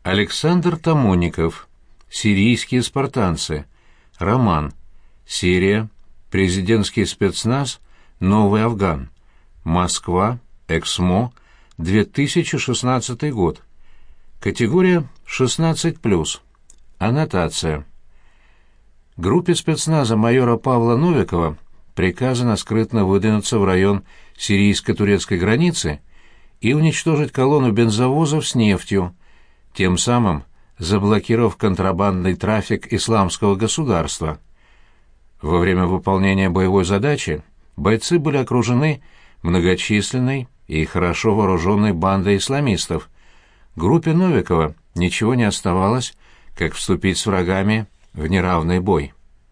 Александр Тамонников. Сирийские спартанцы. Роман. Серия. Президентский спецназ. Новый Афган. Москва. Эксмо. 2016 год. Категория 16+. Аннотация. Группе спецназа майора Павла Новикова приказано скрытно выдвинуться в район сирийско-турецкой границы и уничтожить колонну бензовозов с нефтью, тем самым заблокировав контрабандный трафик исламского государства. Во время выполнения боевой задачи бойцы были окружены многочисленной и хорошо вооруженной бандой исламистов. Группе Новикова ничего не оставалось, как вступить с врагами в неравный бой.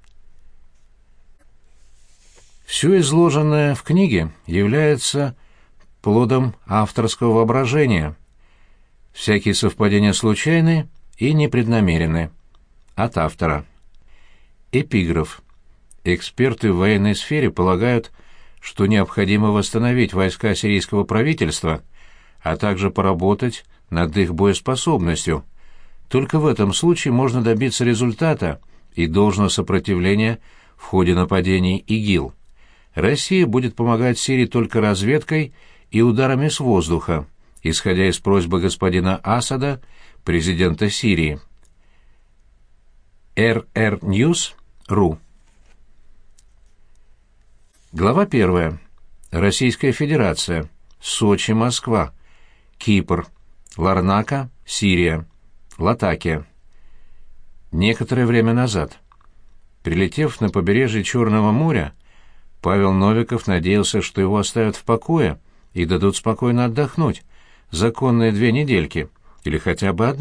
Все изложенное в книге является плодом авторского воображения. Всякие совпадения случайны и непреднамерены. От автора. Эпиграф. Эксперты в военной сфере полагают, что необходимо восстановить войска сирийского правительства, а также поработать над их боеспособностью. Только в этом случае можно добиться результата и должного сопротивления в ходе нападений ИГИЛ. Россия будет помогать Сирии только разведкой и ударами с воздуха, исходя из просьбы господина Асада, президента Сирии. rrnews.ru. Глава 1. Российская Федерация. Сочи, Москва. Кипр. Ларнака, Сирия. Латакия. Некоторое время назад. Прилетев на побережье Черного моря, Павел Новиков надеялся, что его оставят в покое и дадут спокойно отдохнуть, законные 2 недельки, или хотя бы 1.